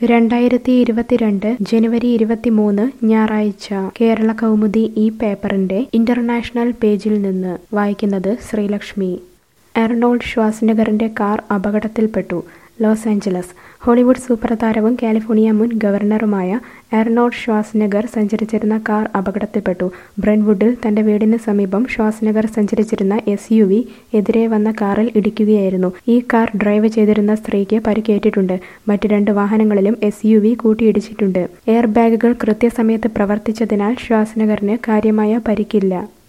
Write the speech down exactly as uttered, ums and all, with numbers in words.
രണ്ടായിരത്തി ഇരുപത്തിരണ്ട് ജനുവരി ഇരുപത്തിമൂന്ന് ഞായറാഴ്ച കേരള കൗമുദി ഈ പേപ്പറിന്റെ ഇന്റർനാഷണൽ പേജിൽ നിന്ന് വായിക്കുന്നത് ശ്രീലക്ഷ്മി. എർണോൾഡ് ഷ്വാസ്നഗറിന്റെ കാർ അപകടത്തിൽപ്പെട്ടു. Los Angeles. ഹോളിവുഡ് സൂപ്പർ താരവും കാലിഫോർണിയ മുൻ ഗവർണറുമായ എർണോൾഡ് ഷ്വാസ്നഗർ സഞ്ചരിച്ചിരുന്ന കാർ അപകടത്തിൽപ്പെട്ടു. ബ്രെൻവുഡിൽ തന്റെ വീടിന് സമീപം ഷ്വാസ്നഗർ സഞ്ചരിച്ചിരുന്ന എസ് യു വി എതിരെ വന്ന കാറിൽ ഇടിക്കുകയായിരുന്നു. ഈ കാർ ഡ്രൈവ് ചെയ്തിരുന്ന സ്ത്രീക്ക് പരിക്കേറ്റിട്ടുണ്ട്. മറ്റ് രണ്ട് വാഹനങ്ങളിലും എസ് യു വി കൂട്ടിയിടിച്ചിട്ടുണ്ട്. എയർ ബാഗുകൾ കൃത്യസമയത്ത് പ്രവർത്തിച്ചതിനാൽ ഷ്വാസ്നഗറിന് കാര്യമായ പരിക്കില്ല.